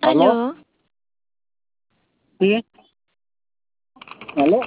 ¿Aló? Aló, Sí, aló,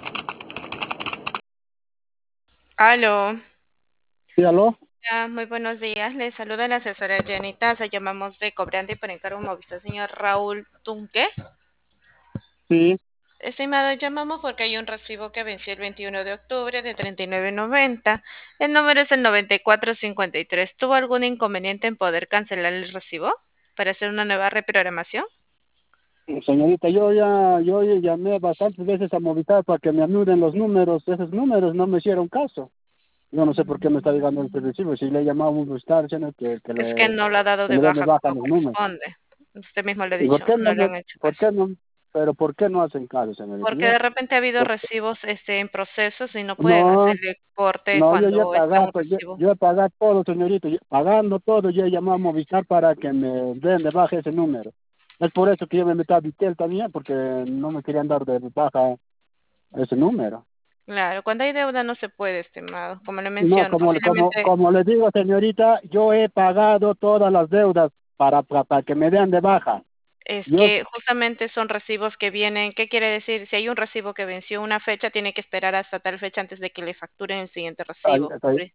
aló. sí, aló, Muy buenos días. Le saluda la asesora Jenny Taza. Llamamos de cobrante por encargo móvil, señor Raúl Tunque. sí, Estimado, llamamos porque hay un recibo que venció el 21 de octubre de 39.90. El número es el 9453. ¿Tuvo algún inconveniente en poder cancelar el recibo para hacer una nueva reprogramación? señorita, yo ya llamé bastantes veces a Movistar para que me anuden los números, esos números no me hicieron caso. Yo no sé por qué me está llegando este recibo, si le he llamado a Movistar, diciendo Es que no lo ha dado que de me den de baja baja como los números. corresponde. Usted mismo le ha ¿Y por dicho, qué no le han hecho por caso. qué no, pero por qué no hacen caso, señorita? Porque de repente ha habido recibos en procesos y no pueden No, hacerle corte no, yo ya he cuando está pagado, un recibo. yo he pagado todo, señorita, pagando todo, yo he llamado a Movistar para que me den de baja ese número. Es por eso que yo me metí a Vitel también, porque no me querían dar de baja ese número. Claro, cuando hay deuda no se puede, estimado. Como le No, menciono, posiblemente como le digo, señorita, yo he pagado todas las deudas para que me den de baja. es Yo, que justamente son recibos que vienen. ¿Qué quiere decir? Si hay un recibo que venció una fecha, tiene que esperar hasta tal fecha antes de que le facturen el siguiente ay, recibo. ay,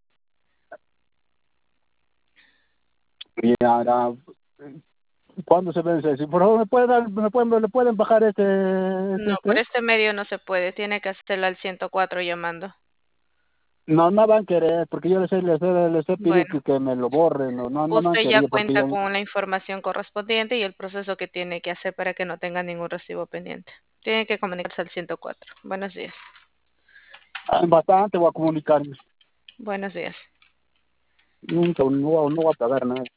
y ahora, ¿cuándo se vence? Si por favor le pueden bajar No, por este medio no se puede. Tiene que hacerlo al 104 llamando. No, no van a querer, porque yo les he pedido Bueno, que me lo borren, no han usted ya querido, porque cuenta yo, con la información correspondiente y el proceso que tiene que hacer para que no tenga ningún recibo pendiente. Tiene que comunicarse al 104. Buenos días. bastante voy a comunicarme. Buenos días. Nunca, no voy a pagar nada.